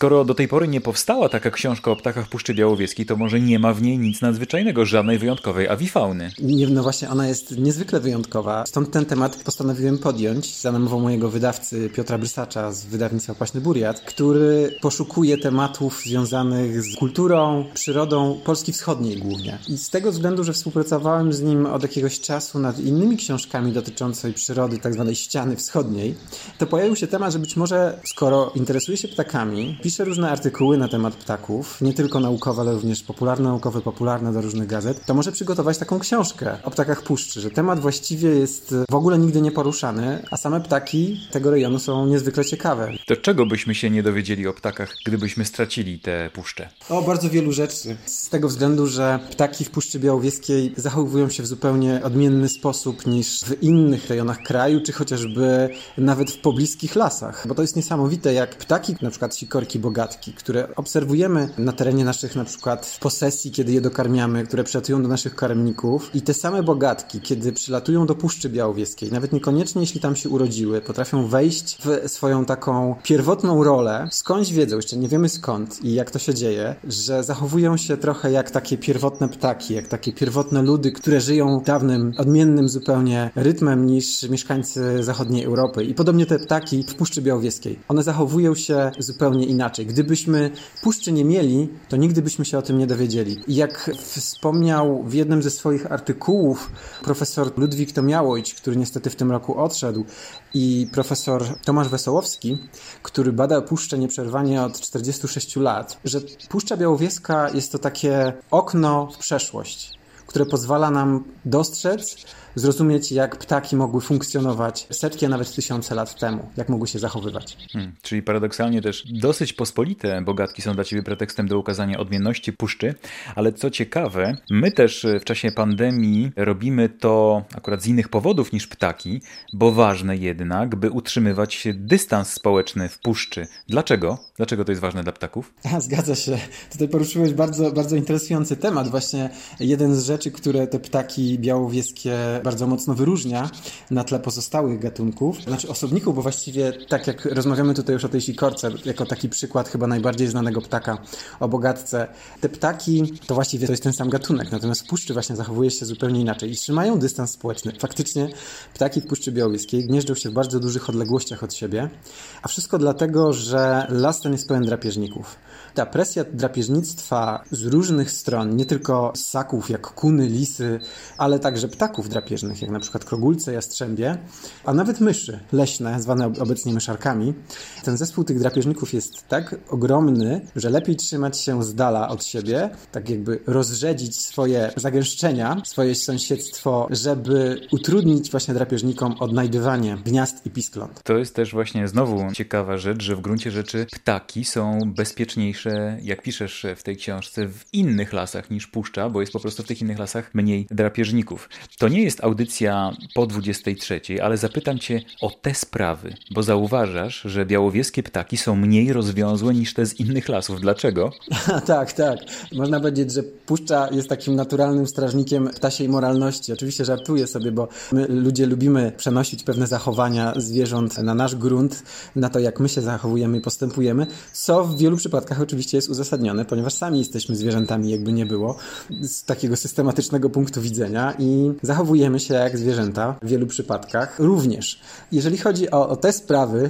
Skoro do tej pory nie powstała taka książka o ptakach Puszczy Białowieskiej, to może nie ma w niej nic nadzwyczajnego, żadnej wyjątkowej awifauny. No właśnie, ona jest niezwykle wyjątkowa. Stąd ten temat postanowiłem podjąć za namową mojego wydawcy Piotra Brysacza z wydawnictwa Kwaśny Buriat, który poszukuje tematów związanych z kulturą, przyrodą Polski Wschodniej głównie. I z tego względu, że współpracowałem z nim od jakiegoś czasu nad innymi książkami dotyczącej przyrody tak zwanej ściany wschodniej, to pojawił się temat, że być może, skoro interesuje się ptakami, pisze różne artykuły na temat ptaków, nie tylko naukowe, ale również popularno-naukowe, popularne do różnych gazet, to może przygotować taką książkę o ptakach puszczy, że temat właściwie jest w ogóle nigdy nie poruszany, a same ptaki tego rejonu są niezwykle ciekawe. To czego byśmy się nie dowiedzieli o ptakach, gdybyśmy stracili tę puszczę? O bardzo wielu rzeczy. Z tego względu, że ptaki w Puszczy Białowieskiej zachowują się w zupełnie odmienny sposób niż w innych rejonach kraju, czy chociażby nawet w pobliskich lasach. Bo to jest niesamowite, jak ptaki, na przykład sikorki bogatki, które obserwujemy na terenie naszych na przykład posesji, kiedy je dokarmiamy, które przylatują do naszych karmników, i te same bogatki, kiedy przylatują do Puszczy Białowieskiej, nawet niekoniecznie jeśli tam się urodziły, potrafią wejść w swoją taką pierwotną rolę, skądś wiedzą, jeszcze nie wiemy skąd i jak to się dzieje, że zachowują się trochę jak takie pierwotne ptaki, jak takie pierwotne ludy, które żyją dawnym, odmiennym zupełnie rytmem niż mieszkańcy zachodniej Europy. I podobnie te ptaki w Puszczy Białowieskiej. One zachowują się zupełnie inaczej. Gdybyśmy puszczy nie mieli, to nigdy byśmy się o tym nie dowiedzieli. I jak wspomniał w jednym ze swoich artykułów profesor Ludwik Tomiałojć, który niestety w tym roku odszedł, i profesor Tomasz Wesołowski, który bada puszczę nieprzerwanie od 46 lat, że Puszcza Białowieska jest to takie okno w przeszłość, które pozwala nam dostrzec, zrozumieć, jak ptaki mogły funkcjonować setki, a nawet tysiące lat temu, jak mogły się zachowywać. Czyli paradoksalnie też dosyć pospolite bogatki są dla Ciebie pretekstem do ukazania odmienności puszczy, ale co ciekawe, my też w czasie pandemii robimy to akurat z innych powodów niż ptaki, bo ważne jednak, by utrzymywać dystans społeczny w puszczy. Dlaczego? Dlaczego to jest ważne dla ptaków? Zgadza się. Tutaj poruszyłeś bardzo, bardzo interesujący temat. Właśnie jeden z rzeczy, które te ptaki białowieskie bardzo mocno wyróżnia na tle pozostałych gatunków, znaczy osobników, bo właściwie tak jak rozmawiamy tutaj już o tej sikorce, jako taki przykład chyba najbardziej znanego ptaka o bogatce, te ptaki to właściwie to jest ten sam gatunek, natomiast w puszczy właśnie zachowuje się zupełnie inaczej i trzymają dystans społeczny. Faktycznie ptaki w Puszczy Białowieskiej gnieżdżą się w bardzo dużych odległościach od siebie, a wszystko dlatego, że las ten jest pełen drapieżników. Ta presja drapieżnictwa z różnych stron, nie tylko ssaków jak kuny, lisy, ale także ptaków drapieżnych, jak na przykład krogulce, jastrzębie, a nawet myszy leśne, zwane obecnie myszarkami. Ten zespół tych drapieżników jest tak ogromny, że lepiej trzymać się z dala od siebie, tak jakby rozrzedzić swoje zagęszczenia, swoje sąsiedztwo, żeby utrudnić właśnie drapieżnikom odnajdywanie gniazd i piskląt. To jest też właśnie znowu ciekawa rzecz, że w gruncie rzeczy ptaki są bezpieczniejsze, jak piszesz w tej książce, w innych lasach niż puszcza, bo jest po prostu w tych innych lasach mniej drapieżników. To nie jest audycja po 23, ale zapytam Cię o te sprawy, bo zauważasz, że białowieskie ptaki są mniej rozwiązłe niż te z innych lasów. Dlaczego? Tak. Można powiedzieć, że puszcza jest takim naturalnym strażnikiem ptasiej moralności. Oczywiście żartuję sobie, bo my ludzie lubimy przenosić pewne zachowania zwierząt na nasz grunt, na to, jak my się zachowujemy i postępujemy, co w wielu przypadkach oczywiście jest uzasadnione, ponieważ sami jesteśmy zwierzętami, jakby nie było, z takiego systematycznego punktu widzenia i zachowujemy się jak zwierzęta w wielu przypadkach również. Jeżeli chodzi o te sprawy,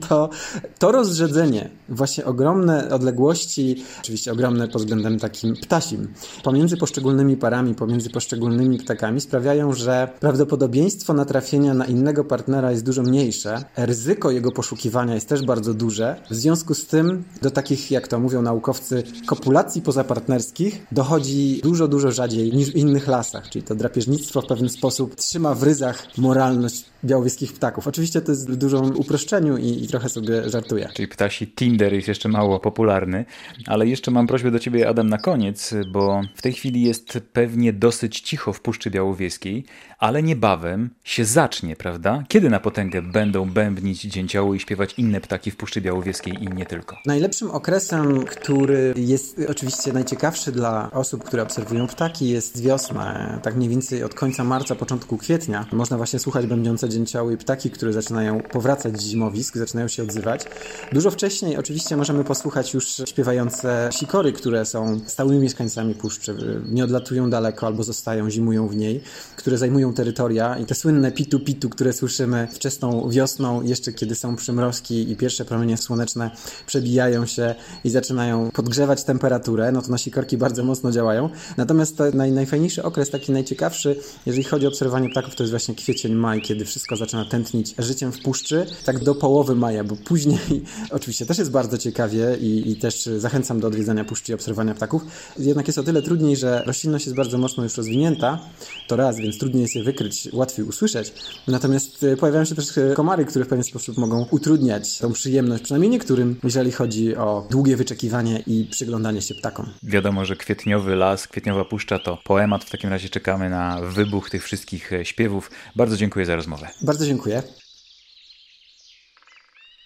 to rozrzedzenie, właśnie ogromne odległości, oczywiście ogromne pod względem takim ptasim, pomiędzy poszczególnymi parami, pomiędzy poszczególnymi ptakami sprawiają, że prawdopodobieństwo natrafienia na innego partnera jest dużo mniejsze, ryzyko jego poszukiwania jest też bardzo duże. W związku z tym do takich, jak to mówią naukowcy, kopulacji pozapartnerskich dochodzi dużo rzadziej niż w innych lasach, czyli to drapieżnictwo w pewien sposób trzyma w ryzach moralność białowieskich ptaków. Oczywiście to jest w dużym uproszczeniu i trochę sobie żartuję. Czyli ptasi Tinder jest jeszcze mało popularny, ale jeszcze mam prośbę do Ciebie, Adam, na koniec, bo w tej chwili jest pewnie dosyć cicho w Puszczy Białowieskiej, ale niebawem się zacznie, prawda? Kiedy na potęgę będą bębnić dzięcioły i śpiewać inne ptaki w Puszczy Białowieskiej i nie tylko? Najlepszym okresem, który jest oczywiście najciekawszy dla osób, które obserwują ptaki, jest wiosna. Tak mniej więcej od końca marca, początku kwietnia można właśnie słuchać bębniące dzięcioły, ptaki, które zaczynają powracać z zimowisk, zaczynają się odzywać. Dużo wcześniej oczywiście możemy posłuchać już śpiewające sikory, które są stałymi mieszkańcami puszczy. Nie odlatują daleko albo zostają, zimują w niej, które zajmują terytoria i te słynne pitu-pitu, które słyszymy wczesną wiosną, jeszcze kiedy są przymrozki i pierwsze promienie słoneczne przebijają się i zaczynają podgrzewać temperaturę, no to na sikorki bardzo mocno działają. Natomiast to najfajniejszy okres, taki najciekawszy, jeżeli chodzi o obserwowanie ptaków, to jest właśnie kwiecień, maj, kiedy wszystko zaczyna tętnić życiem w puszczy, tak do połowy maja, bo później oczywiście też jest bardzo ciekawie i też zachęcam do odwiedzania puszczy i obserwowania ptaków. Jednak jest o tyle trudniej, że roślinność jest bardzo mocno już rozwinięta, to raz, więc trudniej jest je wykryć, łatwiej usłyszeć. Natomiast pojawiają się też komary, które w pewien sposób mogą utrudniać tą przyjemność, przynajmniej niektórym, jeżeli chodzi o długie wyczekiwanie i przyglądanie się ptakom. Wiadomo, że kwietniowy las, kwietniowa puszcza to poemat. W takim razie czekamy na wybuch tych wszystkich śpiewów. Bardzo dziękuję za rozmowę. Bardzo dziękuję.